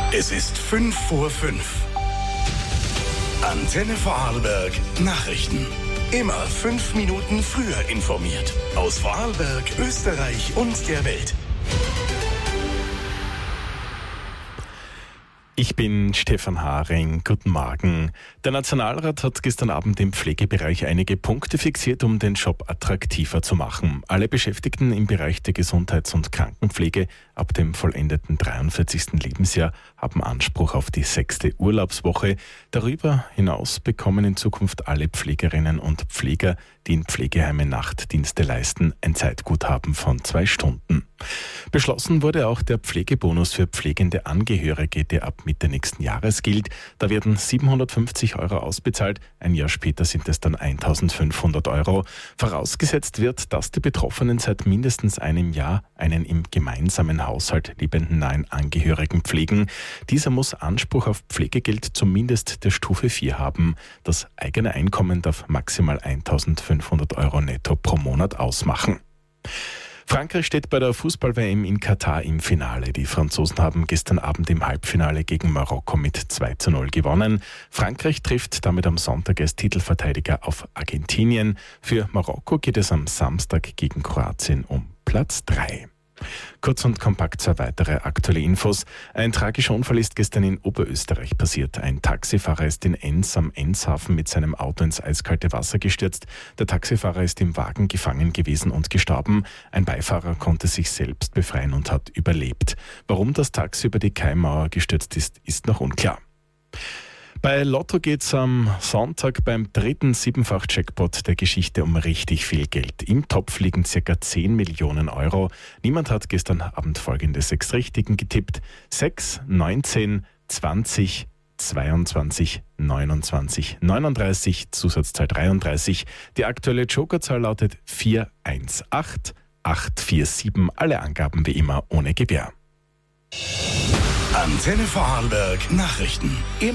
Es ist 5:05. Antenne Vorarlberg Nachrichten. Immer 5 Minuten früher informiert. Aus Vorarlberg, Österreich und der Welt. Ich bin Stefan Haring. Guten Morgen. Der Nationalrat hat gestern Abend im Pflegebereich einige Punkte fixiert, um den Job attraktiver zu machen. Alle Beschäftigten im Bereich der Gesundheits- und Krankenpflege ab dem vollendeten 43. Lebensjahr haben Anspruch auf die 6. Urlaubswoche. Darüber hinaus bekommen in Zukunft alle Pflegerinnen und Pfleger, die in Pflegeheimen Nachtdienste leisten, ein Zeitguthaben von 2 Stunden. Beschlossen wurde auch der Pflegebonus für pflegende Angehörige, der ab Mitte nächsten Jahres gilt. Da werden 750 Euro ausbezahlt. Ein Jahr später sind es dann 1.500 Euro. Vorausgesetzt wird, dass die Betroffenen seit mindestens einem Jahr einen im gemeinsamen Haushalt lebenden nahen Angehörigen pflegen. Dieser muss Anspruch auf Pflegegeld zumindest der Stufe 4 haben. Das eigene Einkommen darf maximal 1.500 Euro netto pro Monat ausmachen. Frankreich steht bei der Fußball-WM in Katar im Finale. Die Franzosen haben gestern Abend im Halbfinale gegen Marokko mit 2:0 gewonnen. Frankreich trifft damit am Sonntag als Titelverteidiger auf Argentinien. Für Marokko geht es am Samstag gegen Kroatien um Platz 3. Kurz und kompakt 2 weitere aktuelle Infos. Ein tragischer Unfall ist gestern in Oberösterreich passiert. Ein Taxifahrer ist in Enns am Ennshafen mit seinem Auto ins eiskalte Wasser gestürzt. Der Taxifahrer ist im Wagen gefangen gewesen und gestorben. Ein Beifahrer konnte sich selbst befreien und hat überlebt. Warum das Taxi über die Kaimauer gestürzt ist, ist noch unklar. Bei Lotto geht es am Sonntag beim 3. 7-fach-Jackpot der Geschichte um richtig viel Geld. Im Topf liegen ca. 10 Millionen Euro. Niemand hat gestern Abend folgende 6 Richtigen getippt. 6, 19, 20, 22, 29, 39, Zusatzzahl 33. Die aktuelle Jokerzahl lautet 418 847. Alle Angaben wie immer ohne Gewähr. Antenne Vorarlberg Nachrichten.